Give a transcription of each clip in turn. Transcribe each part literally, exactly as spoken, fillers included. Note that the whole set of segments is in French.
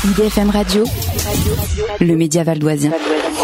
I D F M Radio, le média valdoisien.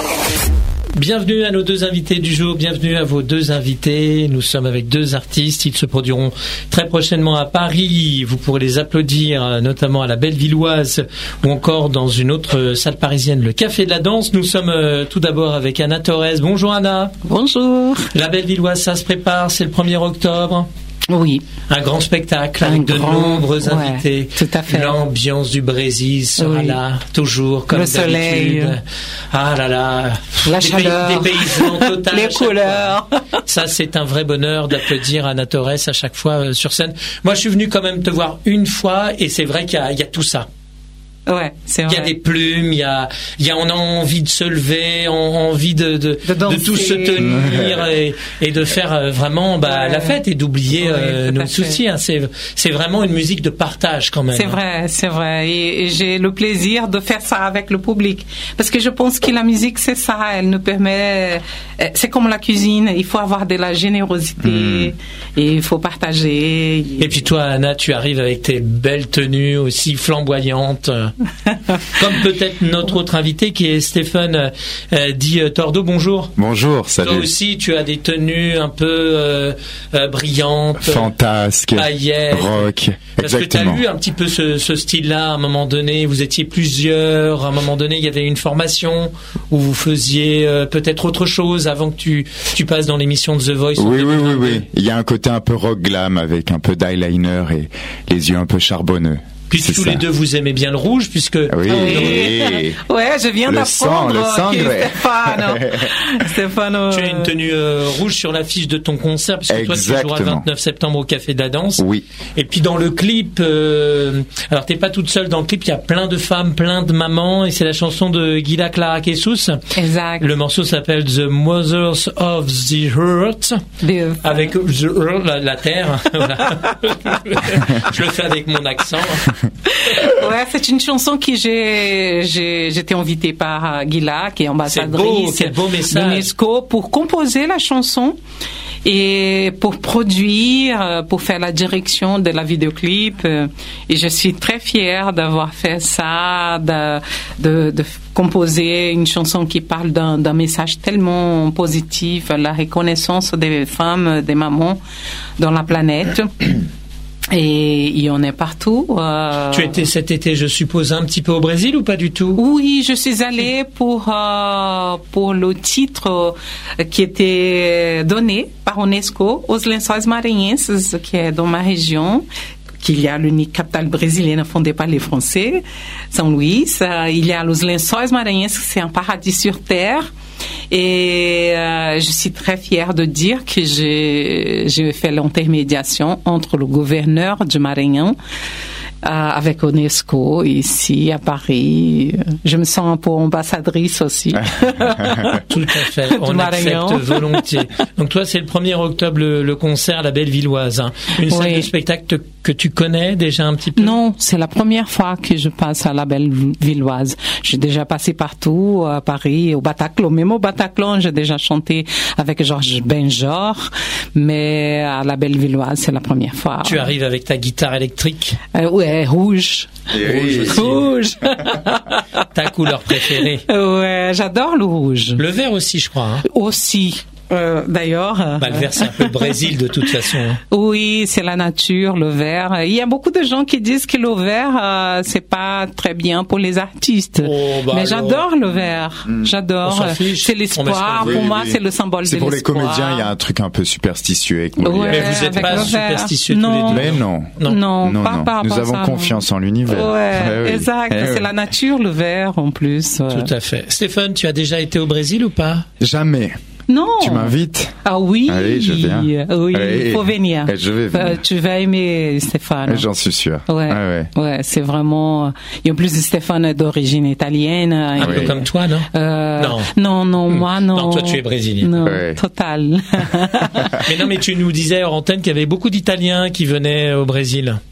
Bienvenue à nos deux invités du jour, bienvenue à vos deux invités. Nous sommes avec deux artistes, ils se produiront très prochainement à Paris. Vous pourrez les applaudir, notamment à la Bellevilloise ou encore dans une autre salle parisienne, le Café de la Danse. Nous sommes euh, tout d'abord avec Anna Torres. Bonjour Anna. Bonjour. La Bellevilloise, ça se prépare, c'est le premier octobre. Oui. Un grand spectacle Un avec de grand, nombreux ouais, invités. tout à fait. L'ambiance du Brésil sera Oui. là, toujours comme Le d'habitude. soleil. Ah là là. La des chaleur. Pays, des paysans total. Les à chaque couleurs. fois. Ça, c'est un vrai bonheur d'applaudir Anna Torres à chaque fois euh, sur scène. Moi, je suis venu quand même te voir une fois et c'est vrai qu'il y a, il y a tout ça. Ouais, c'est vrai. Il y a des plumes, il y a, il y a, on a envie de se lever, on a envie de, de, De danser. de tout se tenir et, et de faire euh, vraiment bah, Ouais. la fête et d'oublier Ouais, euh, tout nos à fait. soucis. Hein. C'est, c'est vraiment une musique de partage quand même. C'est vrai, c'est vrai. Et, et j'ai le plaisir de faire ça avec le public. Parce que je pense que la musique, c'est ça. Elle nous permet... C'est comme la cuisine. Il faut avoir de la générosité. Mm. Et il faut partager. Et puis toi, Anna, tu arrives avec tes belles tenues aussi flamboyantes. Comme peut-être notre autre invité qui est Stéphane euh, dit euh, Tordo. Bonjour. Bonjour, salut. Toi aussi, tu as des tenues un peu euh, euh, brillantes, Fantasque, paillettes. rock, Parce que tu as exactement. eu un petit peu ce, ce style-là à un moment donné. Vous étiez plusieurs. À un moment donné, il y avait une formation où vous faisiez euh, peut-être autre chose avant que tu, tu passes dans l'émission de The Voice. en Oui, oui, oui, deux mille vingt-deux. oui. Il y a un côté un peu rock glam avec un peu d'eyeliner et les yeux un peu charbonneux. Puis C'est tous ça. les deux, vous aimez bien le rouge, puisque Oui. Ouais, je viens Le d'apprendre sang, le sang, que ouais. Stéphano, Stéphano, tu as une tenue euh, rouge sur l'affiche de ton concert, puisque toi, tu joueras le Exactement. vingt-neuf septembre au Café de la Danse. Oui. Et puis dans le clip, euh, alors t'es pas toute seule dans le clip, il y a plein de femmes, plein de mamans, et c'est la chanson de Gila Clara Jesus. Exact. Le morceau s'appelle The Mothers of the Earth, Des- avec the earth, la, la terre. Voilà. Je le fais avec mon accent. Ouais, c'est une chanson qui j'ai, j'ai, j'étais invitée par Gila, qui est C'est beau, ambassadrice quel beau message. d'UNESCO, pour composer la chanson et pour produire, pour faire la direction de la vidéoclip. Et je suis très fière d'avoir fait ça, de, de, de composer une chanson qui parle d'un, d'un message tellement positif, la reconnaissance des femmes, des mamans dans la planète. Et il y en a partout. Euh... Tu étais cet été, je suppose, un petit peu au Brésil ou pas du tout? Oui, je suis allée pour euh, pour le titre euh, qui était donné par UNESCO aux Lençóis Maranhenses, qui est dans ma région, qu'il y a l'unique capitale brésilienne fondée par les Français, São Luís. Euh, il y a les Lençóis Maranhenses, c'est un paradis sur terre. Et euh, je suis très fière de dire que j'ai, j'ai fait l'intermédiation entre le gouverneur du Maranhão euh, avec UNESCO ici à Paris. Je me sens un peu ambassadrice aussi. Tout à fait, on Maranhão. accepte volontiers. Donc toi, c'est le premier octobre, le, le concert à la Bellevilloise. Hein. Une salle Oui. de spectacle que tu connais déjà un petit peu? Non, c'est la première fois que je passe à la Bellevilloise. J'ai déjà passé partout, à Paris, au Bataclan. Même au Bataclan, j'ai déjà chanté avec Georges Benjor, mais à la Bellevilloise, c'est la première fois. Tu arrives avec ta guitare électrique, Euh, ouais, rouge. Oui. Rouge. ta couleur préférée. Ouais, j'adore le rouge. Le vert aussi, je crois. Hein. Aussi. Euh, d'ailleurs. euh, Bah, le vert, c'est un peu le Brésil de toute façon. Hein. Oui, c'est la nature, le vert. Il y a beaucoup de gens qui disent que le vert, euh, c'est pas très bien pour les artistes. Oh, bah Mais alors. j'adore le vert. J'adore. On s'en fiche. C'est On l'espoir. met ce qu'on Pour veut. moi, Oui, oui. c'est le symbole C'est de pour les l'espoir. comédiens, il y a un truc un peu superstitieux avec Molière. Ouais, Mais vous n'êtes avec pas le vert. superstitieux tous Non. les deux. Mais non. Non. Non, Non, pas non. par rapport Nous à avons ça, confiance en l'univers. Ouais, Eh oui. exact. Eh c'est oui. la nature, le vert, en plus. ouais. Tout à fait. Stéphane, tu as déjà été au Brésil ou pas? Jamais. Non. Tu m'invites? Ah oui. Allez, je viens. Oui, Allez. il faut venir. Eh, je vais venir. Euh, tu vas aimer Stéphane. J'en suis sûr. Ouais, Ah ouais. ouais, c'est vraiment. Et en plus, Stéphane est d'origine italienne. Un oui. peu comme toi, non? Euh, Non. non, non, moi non. Non, toi, tu es brésilien. Non, Ouais. total. Mais non, mais tu nous disais hors antenne qu'il y avait beaucoup d'Italiens qui venaient au Brésil.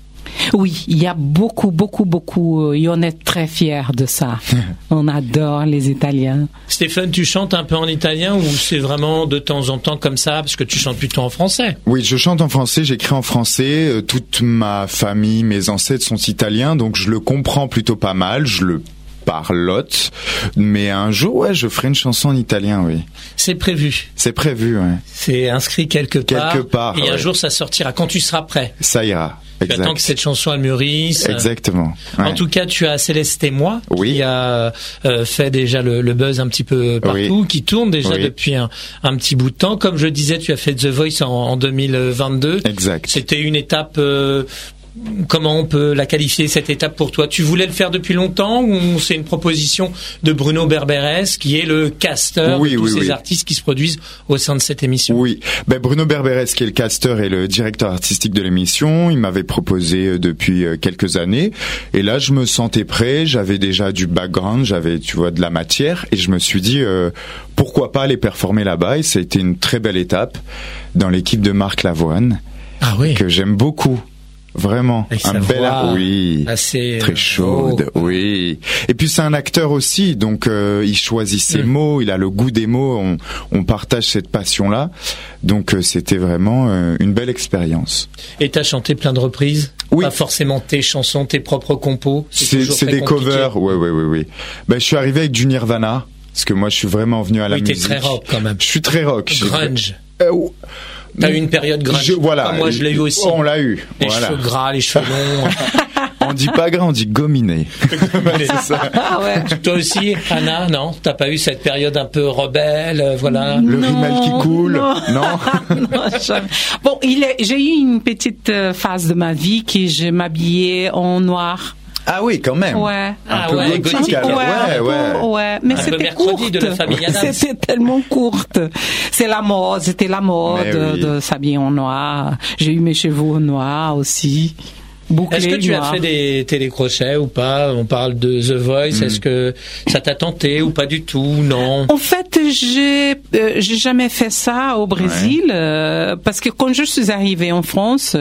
Oui, il y a beaucoup, beaucoup, beaucoup, et on est très fiers de ça. On adore les Italiens. Stéphane, tu chantes un peu en italien ou c'est vraiment de temps en temps comme ça, parce que tu chantes plutôt en français? Oui, je chante en français, j'écris en français. Euh, toute ma famille, mes ancêtres sont italiens, donc je le comprends plutôt pas mal. Je le parlotte, mais un jour, ouais, je ferai une chanson en italien, oui. C'est prévu. C'est prévu, ouais. C'est inscrit quelque part. Quelque part. Et ouais. un jour, ça sortira quand tu seras prêt. Ça ira. Tu attends que cette chanson elle mûrisse. Exactement. Ouais. En tout cas, tu as Céleste et moi oui. qui a euh, fait déjà le, le buzz un petit peu partout, oui. qui tourne déjà oui. depuis un, un petit bout de temps. Comme je disais, tu as fait The Voice en, en deux mille vingt-deux. Exact. C'était une étape. Euh, Comment on peut la qualifier, cette étape, pour toi? Tu voulais le faire depuis longtemps ou c'est une proposition de Bruno Berberes, qui est le casteur oui, de tous oui, ces oui. artistes qui se produisent au sein de cette émission? Oui, ben, Bruno Berberes, qui est le casteur et le directeur artistique de l'émission, il m'avait proposé depuis quelques années. Et là, je me sentais prêt, j'avais déjà du background, j'avais, tu vois, de la matière. Et je me suis dit, euh, pourquoi pas aller performer là-bas? Et ça a été une très belle étape dans l'équipe de Marc Lavoine, ah oui. que j'aime beaucoup. Vraiment, avec un bel art, oui, assez très chaude, oh. oui. Et puis c'est un acteur aussi, donc euh, il choisit ses mmh. mots, il a le goût des mots, on, on partage cette passion-là, donc euh, c'était vraiment euh, une belle expérience. Et t'as chanté plein de reprises? Oui. Pas forcément tes chansons, tes propres compos. C'est, c'est des compliqué. Covers, ouais, ouais, ouais, ouais. Ben je suis arrivé avec du Nirvana, parce que moi je suis vraiment venu à la oui, musique. Oui, t'es très rock quand même. Je suis très rock. Grunge. Euh, T'as eu une période grunge. Je, voilà. Moi, je l'ai eu aussi. On l'a eu. Les voilà. cheveux gras, les cheveux longs. On dit pas gras, on dit gominé. C'est ça. Ah ouais. Toi aussi, Anna, non? T'as pas eu cette période un peu rebelle, euh, voilà? Le non, rimel qui coule? Non. Non, non jamais. Bon, il est, j'ai eu une petite phase de ma vie que je m'habillais en noir. Ah oui, quand même. Ouais. Un ah peu ouais, gothique. Ouais, ouais, ouais. ouais. Mais un c'était courte. De la famille Adams. C'était tellement courte. C'est la mode, c'était la mode oui. de s'habiller en noir. J'ai eu mes cheveux noirs aussi. Bouclés, est-ce que tu noirs. as fait des télécrochets ou pas? On parle de The Voice. Mm. Est-ce que ça t'a tenté ou pas du tout? Non. En fait, j'ai euh, j'ai jamais fait ça au Brésil ouais. euh, parce que quand je suis arrivée en France.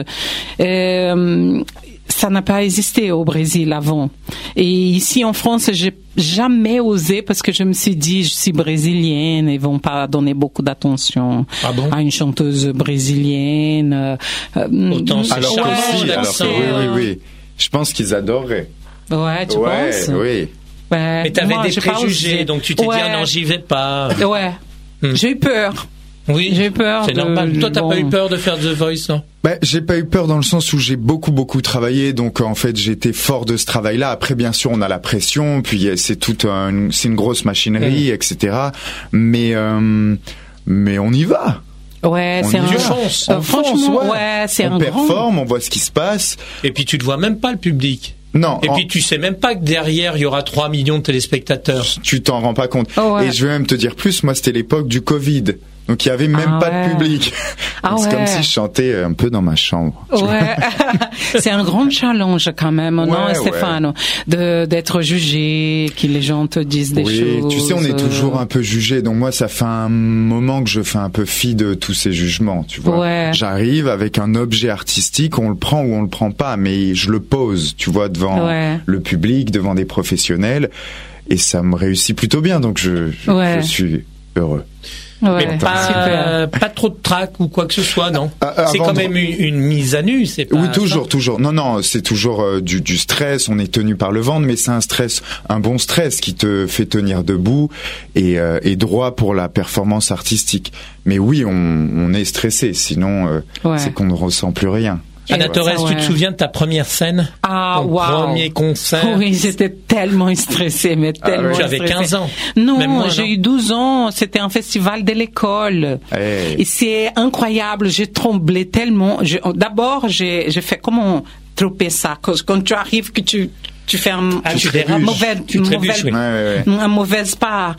Euh, ça n'a pas existé au Brésil avant. Et ici en France, j'ai jamais osé parce que je me suis dit, je suis brésilienne, ils vont pas donner beaucoup d'attention ah bon? à une chanteuse brésilienne. Autant c'est alors ouais, que si, alors c'est, oui, oui, oui. Je pense qu'ils adoreraient. Ouais, tu ouais, penses? Oui. Ouais, mais t'avais moi, des préjugés, donc tu t'es ouais. dit, ah non, j'y vais pas. Ouais. Hmm. J'ai eu peur. Oui, j'ai eu peur. C'est de... normal. Toi, t'as bon. pas eu peur de faire The Voice, non? Ben, j'ai pas eu peur dans le sens où j'ai beaucoup beaucoup travaillé, donc en fait j'étais fort de ce travail-là. Après bien sûr on a la pression, puis c'est toute un, c'est une grosse machinerie, mmh. et cetera. Mais euh, mais on y va. Ouais, on c'est un. Fonce. Euh, franchement, ouais, ouais c'est on un performe, grand... on voit ce qui se passe. Et puis tu ne vois même pas le public. Non. Et en... puis tu sais même pas que derrière il y aura trois millions de téléspectateurs. Tu t'en rends pas compte. Oh, ouais. Et je vais même te dire plus, moi c'était l'époque du Covid. Donc il y avait même ah, pas ouais. de public. Ah, c'est ouais. comme si je chantais un peu dans ma chambre. Ouais. C'est un grand challenge quand même, ouais, non, Stéphane, ouais. de d'être jugé, que les gens te disent des oui, choses. Oui, tu sais, on est toujours un peu jugé. Donc moi, ça fait un moment que je fais un peu fi de tous ces jugements, tu vois. Ouais. J'arrive avec un objet artistique, on le prend ou on le prend pas, mais je le pose, tu vois, devant ouais. le public, devant des professionnels, et ça me réussit plutôt bien. Donc je, je, ouais. je suis heureux. Ouais, mais pas, pas trop de trac ou quoi que ce soit, non. euh, C'est quand de... même une, une mise à nu, c'est pas. Oui, toujours, ça. toujours. Non, non, c'est toujours euh, du, du stress. On est tenu par le ventre, mais c'est un stress, un bon stress qui te fait tenir debout et, euh, et droit pour la performance artistique. Mais oui, on, on est stressé, sinon euh, ouais. c'est qu'on ne ressent plus rien. Anna Torres, ouais. tu te souviens de ta première scène? Ah, ton wow. premier concert? Oui, j'étais tellement stressée, mais tellement ah, ouais. Tu avais quinze ans? Non, Même moi, j'ai non? eu douze ans. C'était un festival de l'école. Hey. Et c'est incroyable. J'ai tremblé tellement. Je, d'abord, j'ai, j'ai fait comment tromper ça? Quand, quand tu arrives, que tu, tu fais un, ah, tu un mauvais, tu mauvais, oui. ouais, ouais. un mauvais pas.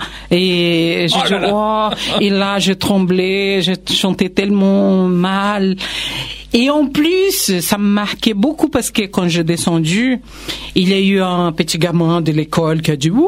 Et j'ai oh dit, là là. oh, et là, je tremblais, je chantais tellement mal. Et en plus, ça me marquait beaucoup parce que quand j'ai descendu, il y a eu un petit gamin de l'école qui a dit ouh,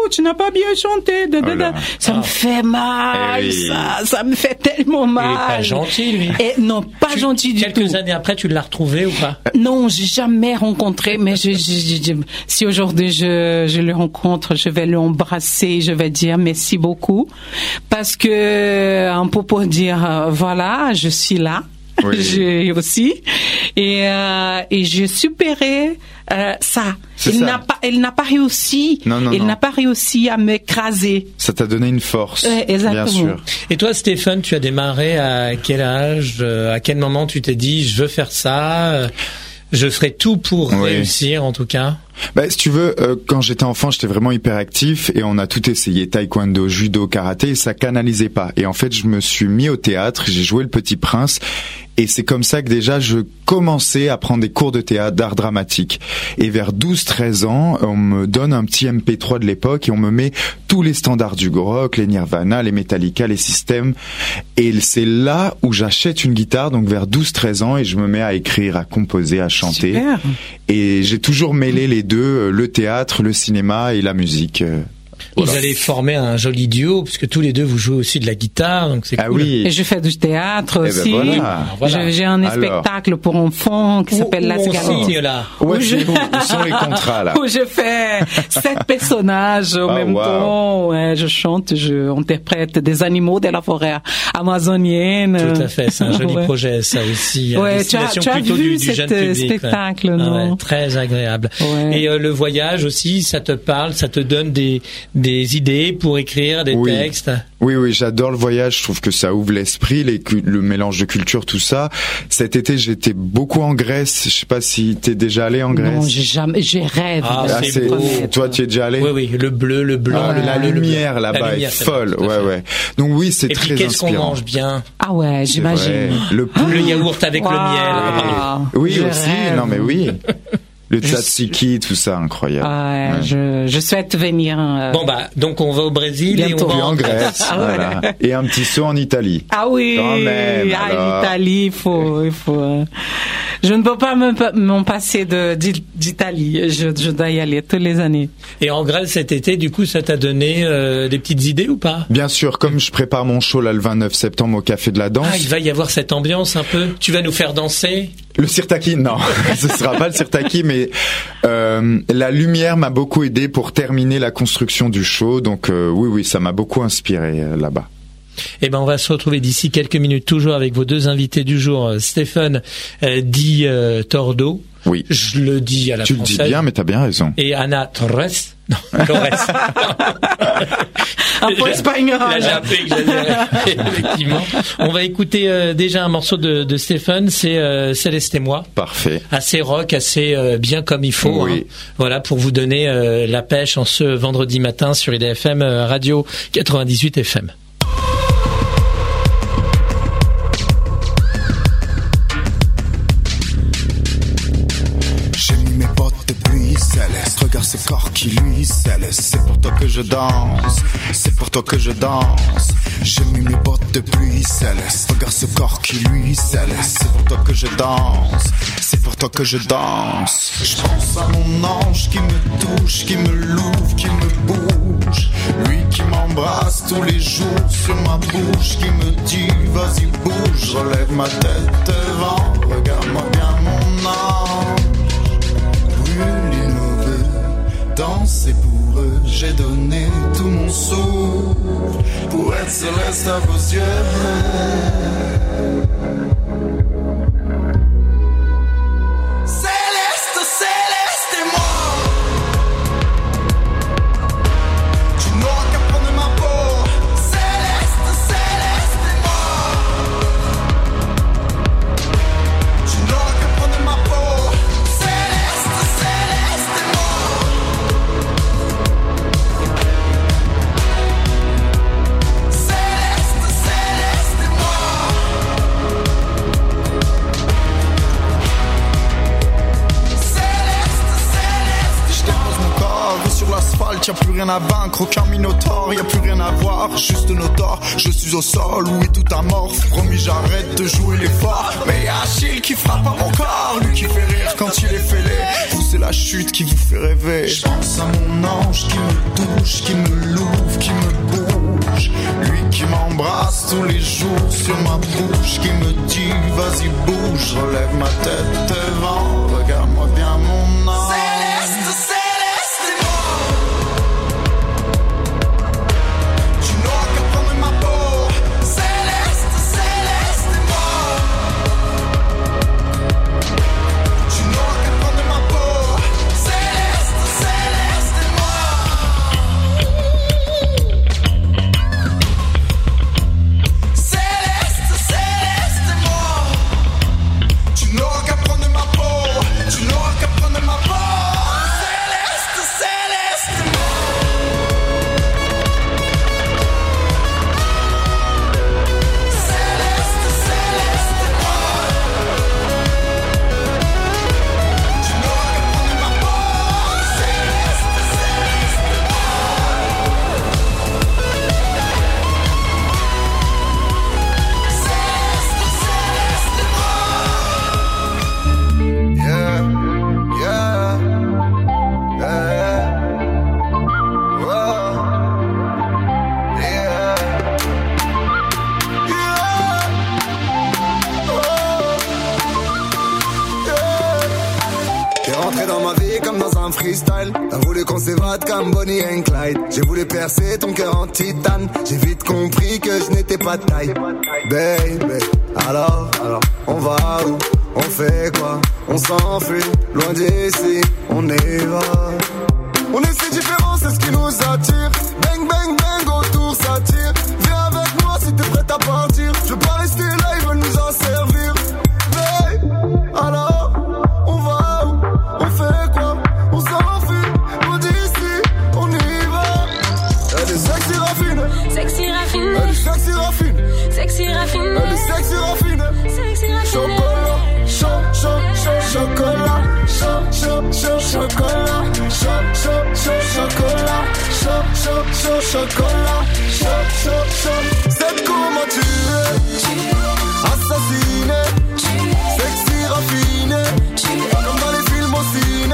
tu n'as pas bien chanté. Da, da, da. Ça ah. me fait mal, oui. ça, ça me fait tellement mal. Il est pas gentil, lui. Et non, pas tu, gentil du quelques tout. Quelques années après, tu l'as retrouvé ou pas? Non, j'ai jamais rencontré, mais je, je, je, je, si aujourd'hui je, je le rencontre, je vais l'embrasser, je vais dire merci beaucoup, parce que un peu pour dire euh, voilà, je suis là. Oui. J'ai aussi et euh, et j'ai supéré euh, ça. Il ça. n'a pas, elle n'a pas réussi. Non, non, il non. n'a pas réussi à m'écraser. Ça t'a donné une force. Ouais, exactement. Bien sûr. Et toi, Stéphane, tu as démarré à quel âge? À quel moment tu t'es dit je veux faire ça? Je ferai tout pour oui. réussir, en tout cas. Bah, si tu veux, euh, quand j'étais enfant, j'étais vraiment hyperactif et on a tout essayé, taekwondo, judo, karaté, et ça canalisait pas. Et en fait, je me suis mis au théâtre, j'ai joué Le Petit Prince, et c'est comme ça que déjà je commençais à prendre des cours de théâtre, d'art dramatique. Et vers douze treize ans, on me donne un petit M P trois de l'époque et on me met tous les standards du rock, les Nirvana, les Metallica, les System. Et c'est là où j'achète une guitare, donc vers douze treize ans, et je me mets à écrire, à composer, à chanter. Super. Et j'ai toujours mêlé les deux, le théâtre, le cinéma et la musique. Voilà. Vous allez former un joli duo, puisque tous les deux vous jouez aussi de la guitare, donc c'est ah cool. Oui. Et je fais du théâtre eh aussi. Ben voilà. Voilà. J'ai un Alors. spectacle pour enfants qui s'appelle La Cigarette. Là. Ouais, où, je... où sont les contrats là? Où je fais sept personnages en oh, même wow. temps. Ouais, je chante, je interprète des animaux de la forêt amazonienne. Tout à fait, c'est un joli ouais. projet ça aussi. Ouais, tu as, tu as plutôt vu du, du cet spectacle, ouais. non? Ah ouais, très agréable. Ouais. Et euh, le voyage aussi, ça te parle, ça te donne des des idées pour écrire des oui. textes. Oui, oui, j'adore le voyage. Je trouve que ça ouvre l'esprit, les, le mélange de culture, tout ça. Cet été, j'étais beaucoup en Grèce. Je sais pas si t'es déjà allé en Grèce. Non, j'ai jamais, j'ai rêve. Ah, ah, c'est beau. Toi, tu es déjà allé? Oui, oui, le bleu, le blanc, ah, le la bleu, lumière le là-bas la lumière, est folle. Vrai, ouais, ouais. Donc oui, c'est Et très puis, qu'est-ce inspirant. qu'on mange bien? Ah ouais, j'imagine. Le, le yaourt avec wow. le miel. Oui, je aussi. rêve. Non, mais oui. Le tzatziki, tout ça, incroyable. Ouais, ouais. Je, je souhaite venir. Euh, bon bah, donc on va au Brésil bientôt. et on va en Grèce. Ah ouais. Voilà. Et un petit saut en Italie. Ah oui. Quand même. Ah, l'Italie, il faut, il faut. Euh... Je ne peux pas m'en passer de d'Italie. Je, je dois y aller toutes les années. Et en Grèce cet été, du coup, ça t'a donné euh, des petites idées ou pas? Bien sûr, comme je prépare mon show là le vingt-neuf septembre au Café de la Danse. Ah, il va y avoir cette ambiance un peu. Tu vas nous faire danser? Le sirtaki, non, ce sera pas le sirtaki, mais euh, la lumière m'a beaucoup aidé pour terminer la construction du show. Donc euh, oui, oui, ça m'a beaucoup inspiré euh, là-bas. Eh ben, on va se retrouver d'ici quelques minutes, toujours avec vos deux invités du jour, Stéphane euh, Di euh, Tordo. Oui. Je le dis à la tu française. Tu le dis bien, mais t'as bien raison. Et Anna Torres. Non, Torres. Un peu espagnol. Là, j'ai un peu exagéré. Effectivement. On va écouter euh, déjà un morceau de, de Stéphane, c'est euh, Céleste et moi. Parfait. Assez rock, assez euh, bien comme il faut. Oui. Hein. Voilà, pour vous donner euh, la pêche en ce vendredi matin sur I D F M euh, Radio quatre-vingt-dix-huit F M. Regarde ce corps qui lui scelle. C'est pour toi que je danse, c'est pour toi que je danse. J'ai mis mes bottes de pluie céleste. Regarde ce corps qui lui scelle. C'est pour toi que je danse, c'est pour toi que je danse. Je pense à mon ange qui me touche, qui me l'ouvre, qui me bouge. Lui qui m'embrasse tous les jours sur ma bouche, qui me dit vas-y bouge. Relève ma tête devant, regarde-moi bien mon ange. Brûle danser pour eux, j'ai donné tout mon souffle pour être céleste à vos yeux. Céleste, céleste et moi. Tu n'auras qu'à prendre ma peau. Céleste, céleste et moi. Tu n'auras qu'à prendre ma peau. Céleste, céleste et moi. Céleste, céleste et moi. révolte, y'a plus rien à vaincre, aucun minotaure, y'a plus rien à voir, juste nos torts. Je suis au sol, où est tout amorphe. Promis, j'arrête de jouer les forts. Mais y'a Achille qui frappe à mon corps, lui qui fait rire quand il est fêlé. Vous, c'est la chute qui vous fait rêver. Je pense à mon ange qui me touche, qui me l'ouvre, qui me bouge. Lui qui m'embrasse tous les jours sur ma bouche, qui me dit vas-y bouge. Relève ma tête devant, regarde-moi bien mon âme. Céleste, Céleste. T'as voulu qu'on s'évade comme Bonnie and Clyde. J'ai voulu percer ton cœur en titane. J'ai vite compris que je n'étais pas de taille. Baby, alors, alors, on va où? On fait quoi? On s'enfuit, loin d'ici, on y va. On est si différents, c'est ce qui nous attire. Bang, bang, bang, autour ça tire. Viens avec moi si t'es prête à partir. Je veux pas rester là, ils veulent nous en servir. Baby, alors, on va où? On fait quoi? On s'enfuit, loin d'ici, on y va. Elle est sexy raffine, sexy raffine, elle est sexy raffine, sexy raffine, elle est sexy raffine, sexy raffine. Chocolat, chaud, chaud, chaud, chocolat, chaud, chaud, chaud, chocolat, chaud, chaud, chaud, chocolat, chaud, chaud, chaud, chocolat, chaud, chaud, chaud. C'est comment tu es, assassiné, sexy raffiné, comme dans les films au ciné.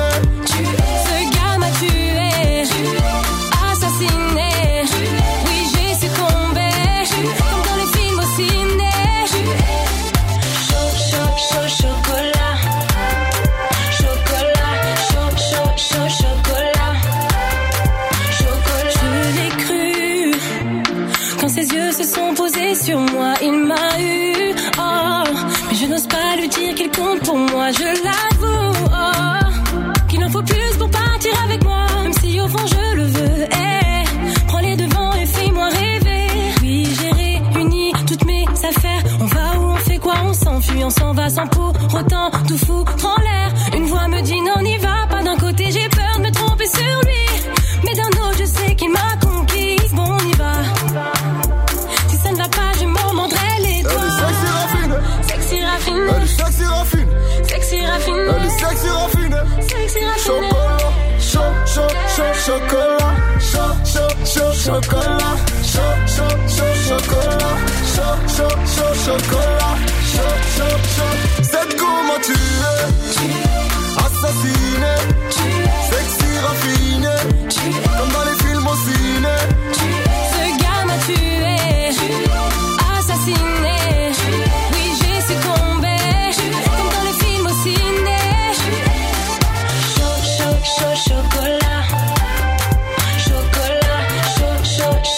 Ce gars m'a tué, assassiné. Oui, j'ai succombé, comme dans les films au ciné. Chaud, chaud, chaud, chocolat. Chocolat, chaud, chaud, chaud, chocolat. Chocolat. Je l'ai cru, quand ses yeux se sont posés sur moi, il m'a eu. Oh, mais je n'ose pas lui dire qu'il compte pour moi, je l'avoue. Oh, qu'il en faut plus pour partir avec moi, même si au fond je le veux. Hey, prends les devants et fais-moi rêver. Oui, j'ai réuni toutes mes affaires. On va où, on fait quoi, on s'enfuit, on s'en va sans pour autant tout foutre en l'air. Une voix me dit non, n'y va pas. D'un côté j'ai peur de me tromper sur lui, mais d'un autre je sais qu'il m'a conquise. Bon, on y va. Si ça ne va pas, je m'en mordrai les doigts. Elle est sexy raffine, sexy raffine, elle est sexy raffine, sexy raffine, elle est sexy raffine, sexy raffine. chocolat, chaud, chaud, chaud, chocolat, chaud, chaud, chaud, chocolat, chaud, chaud, chaud, chocolat, chaud, chaud, chaud, chocolat, chaud, chaud, chaud. C'est comment tu es, assassiné, sexy raffiné, comme dans les films au ciné. Ce gars m'a tué, assassiné. Oui, j'ai succombé, comme dans les films au ciné. Chaud, chaud, chaud, chocolat. Chocolat, chaud, chaud,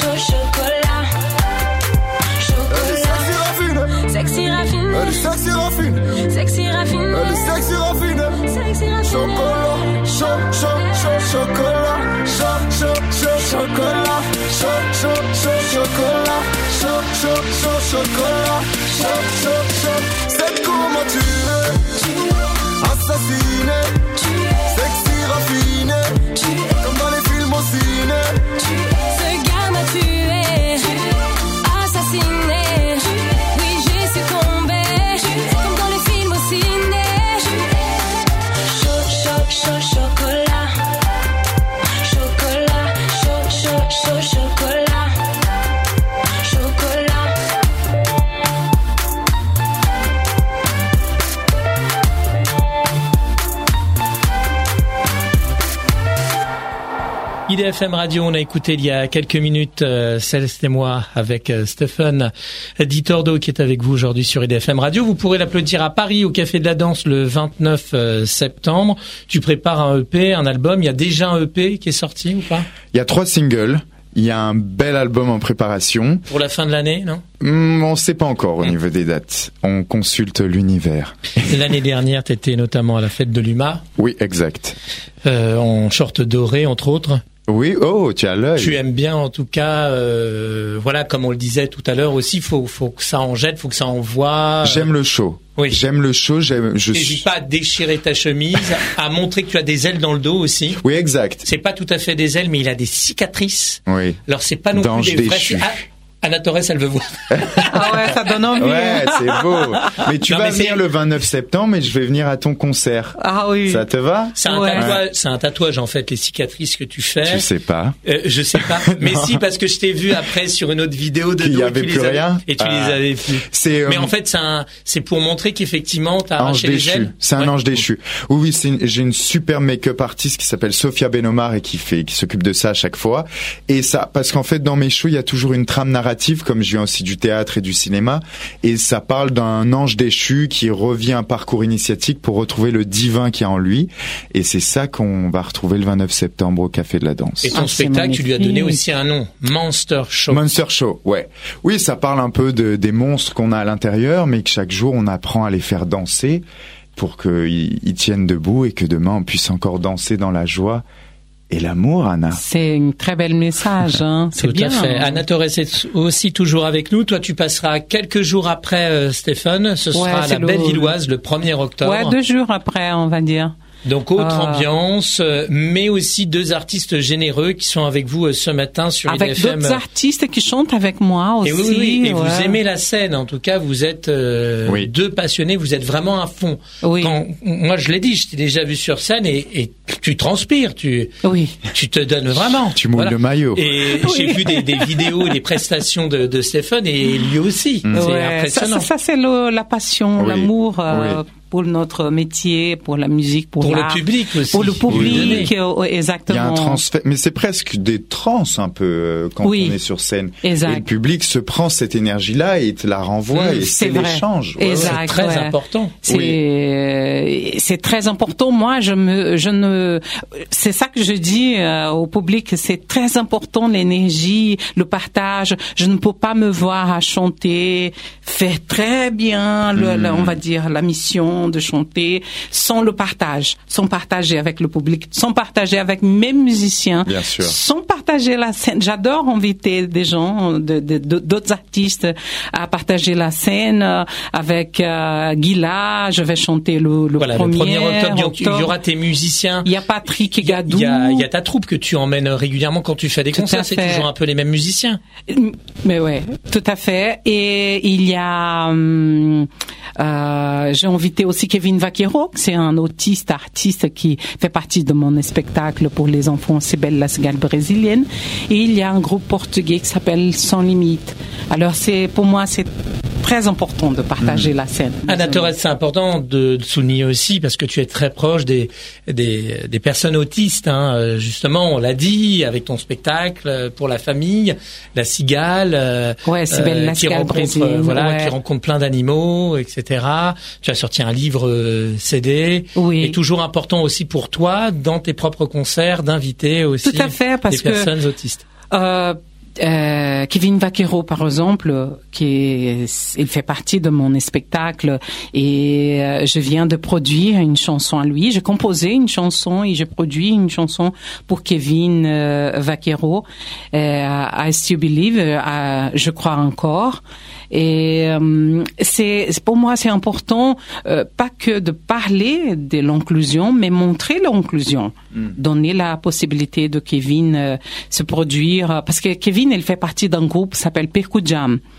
chaud chocolat, chocolat. I D F M Radio, on a écouté il y a quelques minutes euh, Céleste et moi avec euh, Stéphane Ditordo qui est avec vous aujourd'hui sur I D F M Radio. Vous pourrez l'applaudir à Paris au Café de la Danse le vingt-neuf septembre. Tu prépares un E P, un album. Il y a déjà un E P qui est sorti ou pas? Il y a trois singles. Il y a un bel album en préparation. Pour la fin de l'année, non? Mmh, on ne sait pas encore au niveau des dates. On consulte l'univers. L'année dernière, tu étais notamment à la fête de l'U M A. Oui, exact. Euh, en short doré, entre autres. Oui, oh, tu as l'œil. Tu aimes bien, en tout cas, euh, voilà, comme on le disait tout à l'heure aussi, faut, faut que ça en jette, faut que ça envoie. J'aime le show. Oui. J'aime le show, j'aime, je N'hésite suis... pas à déchirer ta chemise, à montrer que tu as des ailes dans le dos aussi. Oui, exact. C'est pas tout à fait des ailes, mais il a des cicatrices. Oui. Alors c'est pas non D'ange plus des déchu. vrais... Ah, Anna Torres, elle veut voir. Ah ouais, ça donne envie. Ouais, c'est beau. Mais tu Non, vas mais venir c'est- le vingt-neuf septembre et je vais venir à ton concert. Ah oui. Ça te va? C'est un Ouais. tatouage, c'est un tatouage en fait, les cicatrices que tu fais. Tu sais pas. Euh, je sais pas, mais si parce que je t'ai vu après sur une autre vidéo de Qu'il y dos et avait tu plus les avais- rien et tu Ah. les avais plus. C'est, euh, Mais en fait, c'est un, c'est pour montrer qu'effectivement t'as ange arraché les déchu. ailes. C'est un Ouais. ange déchu. Oui, oui, c'est une- j'ai une super make-up artiste qui s'appelle Sophia Benomar et qui fait, qui s'occupe de ça à chaque fois. Et ça, parce qu'en fait, dans mes shows, il y a toujours une trame narrative, comme je viens aussi du théâtre et du cinéma. Et ça parle d'un ange déchu qui revient un parcours initiatique pour retrouver le divin qui est en lui. Et c'est ça qu'on va retrouver le vingt-neuf septembre au Café de la Danse. Et ton Ah, c'est spectacle, tu lui as donné magnifique. aussi un nom, Monster Show. Monster Show, ouais. Oui, ça parle un peu de, des monstres qu'on a à l'intérieur, mais que chaque jour on apprend à les faire danser pour qu'ils ils tiennent debout et que demain on puisse encore danser dans la joie et l'amour, Anna. C'est un très bel message, hein. C'est Tout bien. à fait. Anna Torres est aussi toujours avec nous. Toi, tu passeras quelques jours après euh, Stéphane. Ce Ouais, sera à c'est la le- Bellevilloise le premier octobre. Ouais, deux jours après, on va dire. Donc autre Ah. ambiance, euh, mais aussi deux artistes généreux qui sont avec vous euh, ce matin sur Avec I D F M. d'autres artistes qui chantent avec moi aussi. Et oui, oui, oui. Et ouais. vous aimez la scène, en tout cas, vous êtes euh, Oui. deux passionnés, vous êtes vraiment à fond. Oui. Quand, moi, je l'ai dit, je t'ai déjà vu sur scène et, et tu transpires, tu, Oui. tu te donnes vraiment. Tu mouilles le maillot. Et j'ai vu des, des vidéos et des prestations de, de Stéphane et lui aussi. C'est Ouais, ça, impressionnant. ça, ça, c'est le- la passion, Oui, l'amour euh, oui. pour notre métier, pour la musique, pour, Pour le l'art. public aussi. Pour le Vous lui public, donnez. euh, Il y exactement. a un transfert, mais c'est presque des trans un peu euh, quand Oui. on est sur scène. Exact. Et le public se prend cette énergie-là et te la renvoie Mmh, et c'est c'est vrai. l'échange. Ouais, ouais. Exact. C'est très ouais. important. C'est Oui. euh, c'est très important. Moi, je me, je ne, c'est ça que je dis euh, au public. C'est très important l'énergie, le partage. Je ne peux pas me voir à chanter, faire très bien, le, Mm. le- on va dire la mission de chanter sans le partage, sans partager avec le public, sans partager avec mes musiciens, Bien sûr. sans partager la scène. J'adore inviter des gens, de- de- de- d'autres artistes à partager la scène euh, avec euh, Guilla. Je vais chanter le, le Voilà, premier le premier octobre, donc, il y aura tes musiciens. Il y a Patrick Il y a, Gadou. il y a- il y a ta troupe que tu emmènes régulièrement quand tu fais des Tout concerts. à C'est fait. toujours un peu les mêmes musiciens. Mais ouais, tout à fait. Et il y a, hum, euh, j'ai invité aussi Kevin Vaquero, c'est un autiste artiste qui fait partie de mon spectacle pour les enfants C'est belle la cigale brésilienne. Et il y a un groupe portugais qui s'appelle Sans Limite. Alors c'est, pour moi, c'est très important de partager la scène. Anna Torres, c'est important de, de souligner aussi parce que tu es très proche des des, des personnes autistes. Hein. Euh, Justement, on l'a dit avec ton spectacle euh, pour la famille, la cigale, euh, Ouais, C'est belle la qui cigale rencontre, brésilienne, euh, voilà, ouais. qui rencontre plein d'animaux, et cetera. Tu as sorti un livre euh, C D. Oui. Et toujours important aussi pour toi dans tes propres concerts d'inviter aussi Tout à fait, parce des que- personnes autistes. Euh, euh, Kevin Vaquero, par exemple, qui est, il fait partie de mon spectacle et euh, je viens de produire une chanson à lui. J'ai composé une chanson et j'ai produit une chanson pour Kevin euh, Vaquero. Euh, I Still Believe, euh, je crois encore. Et euh, c'est pour moi c'est important euh, pas que de parler de l'inclusion, mais montrer l'inclusion, mm. donner la possibilité de Kevin euh, se produire parce que Kevin il fait partie d'un groupe qui s'appelle Percu Jam.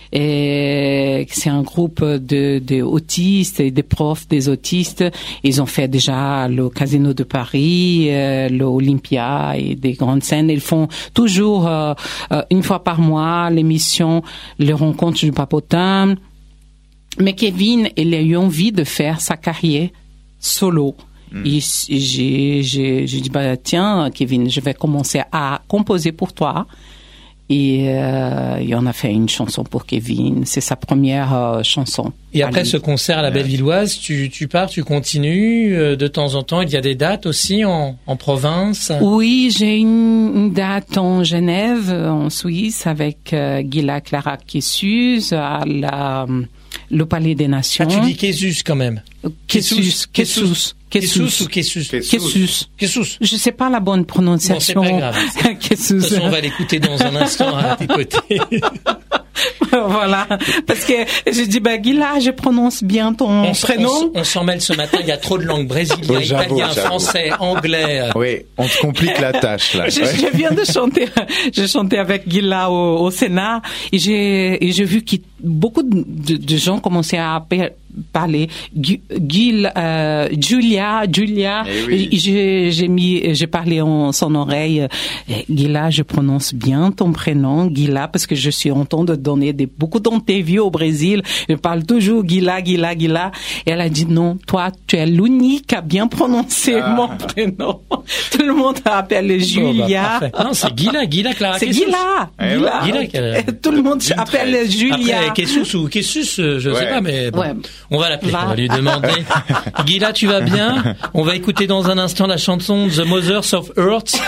Et c'est un groupe de, de autistes et des profs des autistes. Ils ont fait déjà le Casino de Paris, euh, l'Olympia et des grandes scènes. Ils font toujours euh, euh, une fois par mois l'émission Les Rencontres du Papotin. Mais Kevin, il a eu envie de faire sa carrière solo. Mm. Et j'ai, j'ai, j'ai dit, bah, tiens, Kevin, je vais commencer à composer pour toi. Et, euh, et on a fait une chanson pour Kevin. C'est sa première euh, chanson. Et après ce concert à la Bellevilloise, tu, tu pars, tu continues euh, de temps en temps. Il y a des dates aussi en, en province. Oui, j'ai une, une date en Genève, en Suisse, avec euh, Gila Clara Kessuz à la, le Palais des Nations. Ah, tu dis Kessuz quand même. Kessuz, Kessuz. Kessuz ou Kessuz? Kessuz. Kessuz. Je sais pas la bonne prononciation. Bon, c'est pas grave. Kessuz. De toute façon, on va l'écouter dans un instant à tes côtés. Voilà. Parce que je dis, bah, Gila, je prononce bien ton on prénom. On, on s'en mêle ce matin. Il y a trop de langues. Brésilien, oh, j'avoue, italien, j'avoue. français, anglais. Oui, on te complique la tâche, là. Je, ouais. je viens de chanter, j'ai chanté avec Gila au, au Sénat et j'ai, et j'ai vu que beaucoup de, de, de gens commençaient à parler Gil, euh, Julia, Julia. Eh oui. Et j'ai, j'ai mis, j'ai parlé en son oreille. Gila, je prononce bien ton prénom, Gila, parce que je suis en train de donner des, beaucoup d'interviews au Brésil. Je parle toujours Gila, Gila, Gila. Et elle a dit non, toi, tu es l'unique à bien prononcer ah. mon prénom. Tout le monde appelle Julia. Oh, bah, non, c'est Gila, Gila, Clara. C'est Gila. Eh Gila. Gila qu'elle... Tout le monde appelle Julia. Après, Kessuz ou Kessuz, je ouais. sais pas, mais bon, ouais. on va l'appeler, va. on va lui demander. Gila, tu vas bien? On va écouter dans un instant la chanson The Mothers of Earth.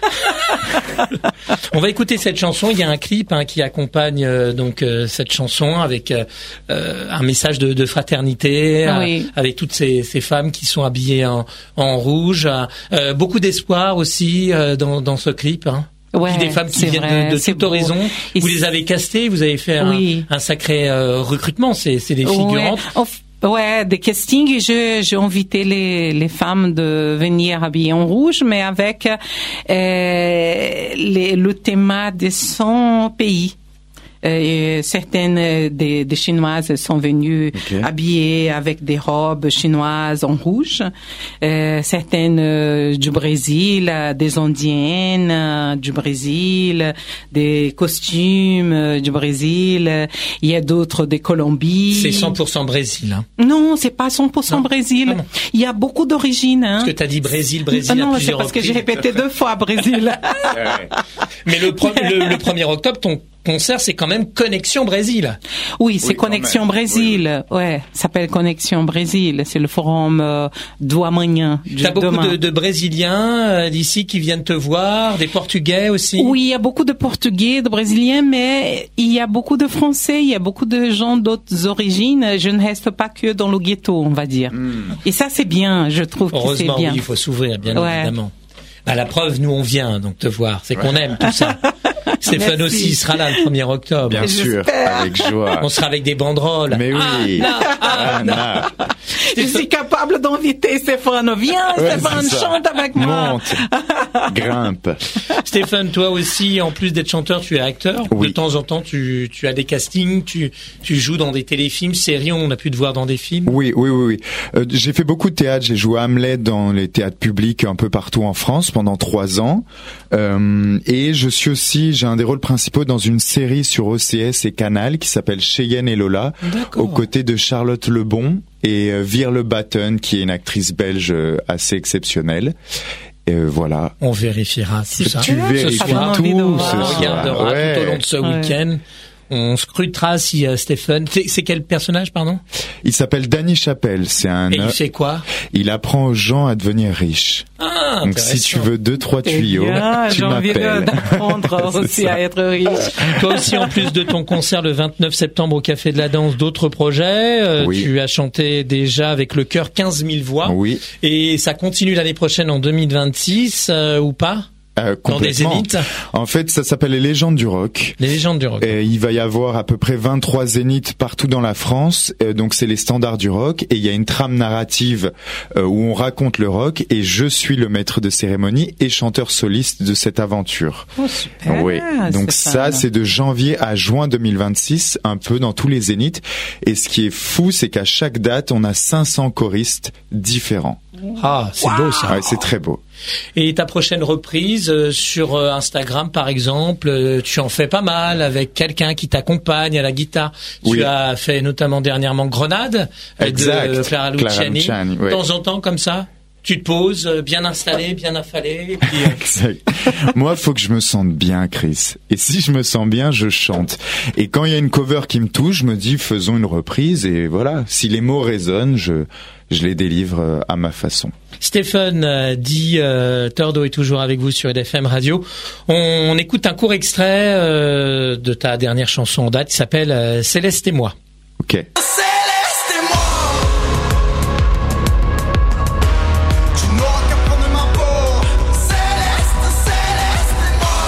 On va écouter cette chanson. Il y a un clip hein, qui accompagne euh, donc euh, cette chanson avec euh, un message de, de fraternité, oui. euh, avec toutes ces, ces femmes qui sont habillées en, en rouge. Euh, beaucoup d'espoir aussi euh, dans, dans ce clip. Hein. Ouais, des femmes qui viennent vrai, de, de tout horizon. Et vous les avez castées, vous avez fait oui. un, un sacré euh, recrutement. C'est, c'est des figurantes. Ouais. Ouais, des castings. Je, j'ai invité les, les femmes de venir habillées en rouge, mais avec euh, les, le thème de son pays. Euh, certaines des, des Chinoises sont venues okay. habillées avec des robes chinoises en rouge. Euh, certaines euh, du Brésil, des Indiennes euh, du Brésil, des costumes euh, du Brésil. Il y a d'autres des Colombies. C'est cent pour cent Brésil. Hein. Non, c'est pas cent pour cent non. Brésil. Ah Il y a beaucoup d'origines. Hein. Parce que t'as dit Brésil, Brésil non, à plusieurs reprises. Non, c'est parce reprises. que j'ai répété deux fois Brésil. Mais le, pro- le, le premier octobre, ton concert, c'est quand même Connexion Brésil. Oui, c'est oui, Connexion Brésil. Oui. Ouais, ça s'appelle Connexion Brésil. C'est le forum euh, do amanhã. T'as beaucoup de, de Brésiliens euh, d'ici qui viennent te voir, des Portugais aussi. Oui, il y a beaucoup de Portugais, de Brésiliens, mais il y a beaucoup de Français, il y a beaucoup de gens d'autres origines. Je ne reste pas que dans le ghetto, on va dire. Mm. Et ça, c'est bien, je trouve que c'est bien. Heureusement, oui, il faut s'ouvrir, bien ouais. évidemment. À la preuve, nous on vient donc te voir, c'est qu'on aime tout ça. Stéphane aussi sera là le premier octobre. Bien sûr, avec joie. On sera avec des banderoles. Mais oui. Ah, non, ah, non. Je suis capable d'inviter Stéphane. Viens, ouais, Stéphane, chante avec moi. Monte, grimpe. Stéphane, toi aussi, en plus d'être chanteur, tu es acteur. Oui. De temps en temps, tu, tu as des castings, tu, tu joues dans des téléfilms, séries. On a pu te voir dans des films. Oui, oui, oui, oui. Euh, j'ai fait beaucoup de théâtre. J'ai joué Hamlet dans les théâtres publics un peu partout en France pendant trois ans. Euh, et je suis aussi, j'ai un des rôles principaux dans une série sur O C S et Canal qui s'appelle Cheyenne et Lola, D'accord. aux côtés de Charlotte Lebon et euh, Virle Batten, qui est une actrice belge euh, assez exceptionnelle. Et euh, voilà. On vérifiera tout ça. Tu vérifieras tout. On regardera ouais. tout au long de ce ouais. week-end. On scrutera si euh, Stéphane... C'est, c'est quel personnage, pardon? Il s'appelle Danny Chappelle. C'est un. Et il fait quoi? Il apprend aux gens à devenir riches. Ah, donc si tu veux deux trois tuyaux, bien, tu j'ai m'appelles. Envie d'apprendre aussi ça. À être riche. Toi aussi, en plus de ton concert le vingt-neuf septembre au Café de la Danse, d'autres projets. Euh, oui. Tu as chanté déjà avec le chœur quinze mille voix. Oui. Et ça continue l'année prochaine en deux mille vingt-six euh, ou pas? Euh, Dans des zéniths. En fait, ça s'appelle les légendes du rock. Les légendes du rock. Et il va y avoir à peu près vingt-trois zéniths partout dans la France. Euh, donc c'est les standards du rock. Et il y a une trame narrative euh, où on raconte le rock. Et je suis le maître de cérémonie et chanteur soliste de cette aventure. Oh, super. Oui. Donc c'est ça, fun. c'est de janvier à juin deux mille vingt-six, un peu dans tous les zéniths. Et ce qui est fou, c'est qu'à chaque date, on a cinq cents choristes différents. Ah, c'est beau ça. Ouais, c'est très beau. Et ta prochaine reprise euh, sur euh, Instagram, par exemple, euh, tu en fais pas mal avec quelqu'un qui t'accompagne à la guitare. Oui. Tu as fait notamment dernièrement Grenade euh, Exact. de Clara Clara Luciani. Luciani, ouais. De temps en temps, comme ça, tu te poses, euh, bien installé, bien affalé. Et puis, euh, Exact. Moi, faut que je me sente bien, Chris. Et si je me sens bien, je chante. Et quand il y a une cover qui me touche, je me dis, faisons une reprise. Et voilà, si les mots résonnent, je, je les délivre euh, à ma façon. Stéphane euh, dit euh, Tordo est toujours avec vous sur Red F M Radio. On, on écoute un court extrait euh, de ta dernière chanson en date qui s'appelle euh, Céleste et moi. Ok. Céleste et moi, tu n'auras qu'à prendre ma peau. Céleste, Céleste et moi,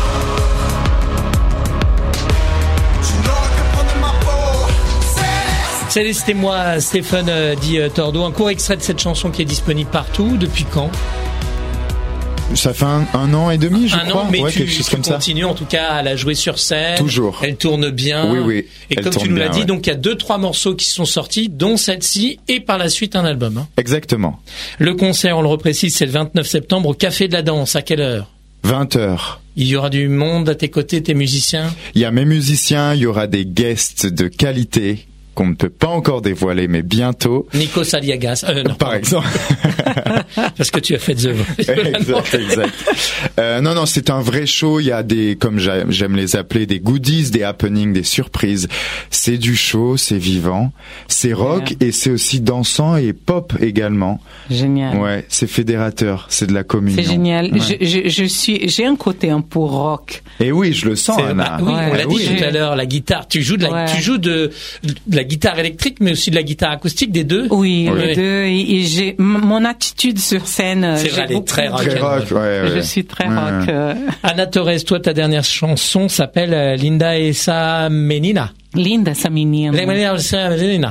tu n'auras qu'à prendre ma peau. Céleste. Céleste et moi, Stéphane euh, dit euh, Tordo. Un court extrait de cette chanson qui est disponible partout. Depuis quand? Ça fait un, un an et demi, je Un crois. an, mais ouais, tu, quelque chose tu comme ça. continues en tout cas à la jouer sur scène. Toujours. Elle tourne bien. Oui, oui. Et Elle comme tu tourne nous l'as bien, dit, ouais. donc il y a deux, trois morceaux qui sont sortis, dont celle-ci, et par la suite un album. Hein. Exactement. Le concert, on le reprécise, c'est le vingt-neuf septembre au Café de la Danse. À quelle heure? vingt heures. Il y aura du monde à tes côtés, tes musiciens? Il y a mes musiciens, il y aura des guests de qualité qu'on ne peut pas encore dévoiler, mais bientôt. Nico Saliagas. Euh, non, Par pardon. exemple. Parce que tu as fait The Voice. Exact, exact. Euh, non, non, c'est un vrai show. Il y a des, comme j'aime j'aime les appeler, des goodies, des happenings, des surprises. C'est du show, c'est vivant, c'est rock Ouais. et c'est aussi dansant et pop également. Génial. Ouais, c'est fédérateur, c'est de la communion. C'est génial. Ouais. Je, je, je suis, j'ai un côté un peu rock. Et oui, je le sens, C'est- Anna. bah oui, on Ouais. l'a dit Oui. tout à l'heure, la guitare. Tu joues de la, Ouais. tu joues de, de la guitare électrique, mais aussi de la guitare acoustique, des deux. Oui, Oui. les deux. Et, et j'ai m- mon attitude sur scène. C'est j'ai vrai, elle est beaucoup- très rock. Très rock, ouais, ouais. Je suis très Ouais, rock. ouais. euh. Anna Torres, toi, ta dernière chanson s'appelle euh, Linda esa menina. Linda, essa menina. Linda esa menina.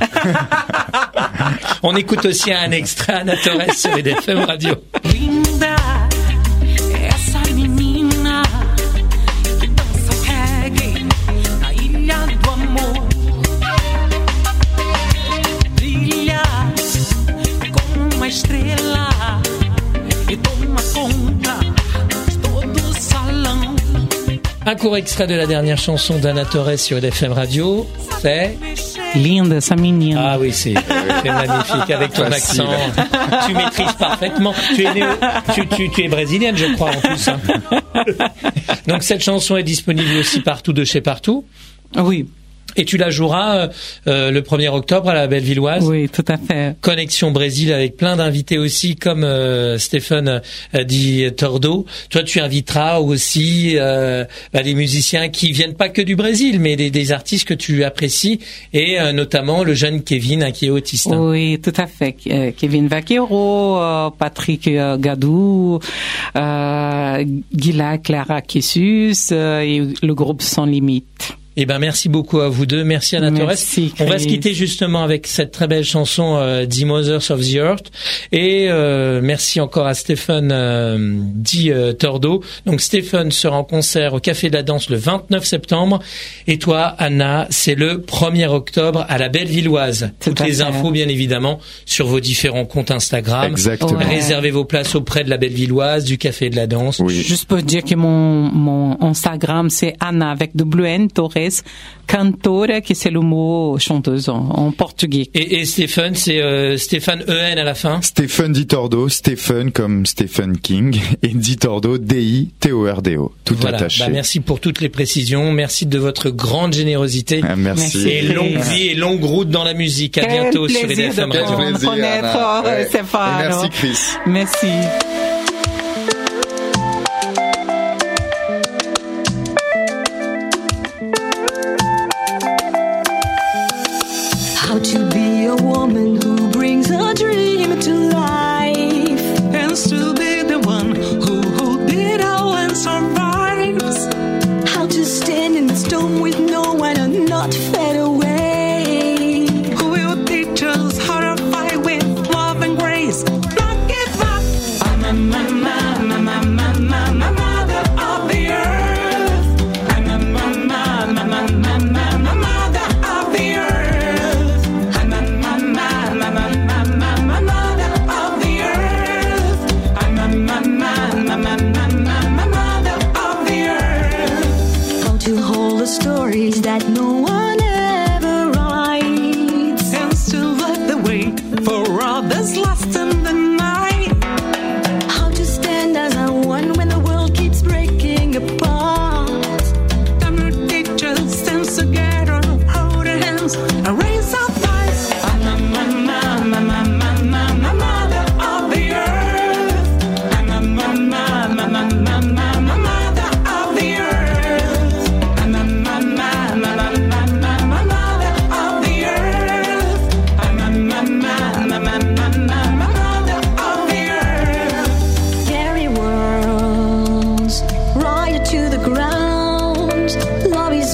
On écoute aussi un extrait Anna Torres sur Red F M Radio. Linda, essa menina que dança reggae na ilha do amor. Brilha como uma estrela e toma conta de todo o salão. Un court extrait de la dernière chanson d'Anna Torres sur Red F M Radio, c'est... Linda, essa menina. Ah oui, c'est c'est magnifique avec ton Facile. accent. Tu maîtrises parfaitement. Tu es, né, tu, tu, tu es brésilienne, je crois, en plus. Hein. Donc cette chanson est disponible aussi partout de chez partout. Oui, Et tu la joueras euh, euh, le premier octobre à la Bellevilloise. oui, tout à fait. Connexion Brésil avec plein d'invités aussi, comme euh, Stéphane euh, dit Tordo. Toi, tu inviteras aussi euh, bah, des musiciens qui viennent pas que du Brésil, mais des, des artistes que tu apprécies, et euh, notamment le jeune Kevin hein, qui est autiste. hein. Oui, tout à fait. Euh, Kevin Vaquero, euh, Patrick euh, Gadou, euh, Gila Clara Kissus euh, et le groupe Sans Limite. Eh ben merci beaucoup à vous deux, merci Anna Torres. Merci, On va Chris. se quitter justement avec cette très belle chanson euh, The Mothers of the Earth, et euh, merci encore à Stéphane euh, dit euh, Tordo. Donc Stéphane sera en concert au Café de la Danse le vingt-neuf septembre, et toi Anna, c'est le premier octobre à la Bellevilloise. Tout Toutes à les fait. infos bien évidemment sur vos différents comptes Instagram. Exactement. Ouais. Réservez vos places auprès de la Bellevilloise, du Café de la Danse. Oui. Juste pour dire que mon, mon Instagram, c'est Anna avec W N Torres, cantora, que c'est le mot chanteuse en, en portugais. Et, et Stéphane, c'est euh, Stéphane E N à la fin. Stephen Di Tordo, Stephen comme Stephen King, et Di Tordo, D I T O R D O, tout Voilà. attaché. Bah, merci pour toutes les précisions. Merci de votre grande générosité. Ah, merci. Merci. Et longue vie et longue route dans la musique. À Quel bientôt sur plaisir Red F M de Radio. prendre. connaître, Ouais. Stéphane. Et merci Chris. Merci. How to be a woman who brings a dream to life And still be the one who hold it all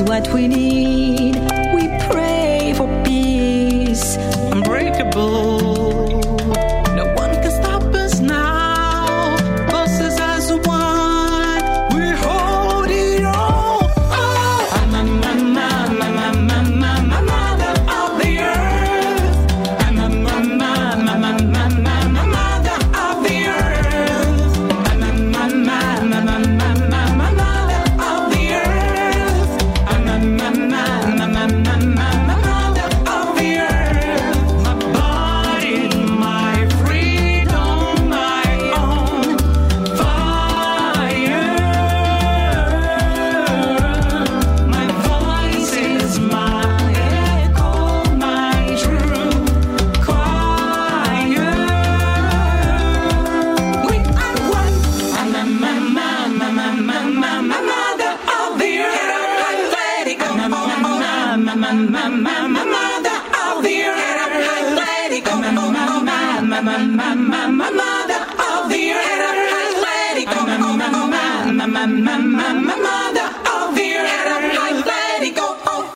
is what we need. We pray for peace. Unbreakable. No one can stop us now. Bosses as one. We hold it all. Oh, I'm a mama, mama, mama, mama, mother of the earth. I'm a mama, mama, mama, mama, mother of the earth. I'm a mama, mama, mama, mama, mother of the earth. I'm a mama, mama, mama, mama, mother of the earth. My body, my freedom, my own fire. My voice is my echo, my true choir. We are one. I'm a mama, mama, mama, mama, mother of the earth. Let it go. I'm a mama, mama, mama, mama, mother of the earth. Let it go. I'm a mama, mama, mama, mama, mother of the earth. Let it go. I'm a mama, mama, mama, mama, mother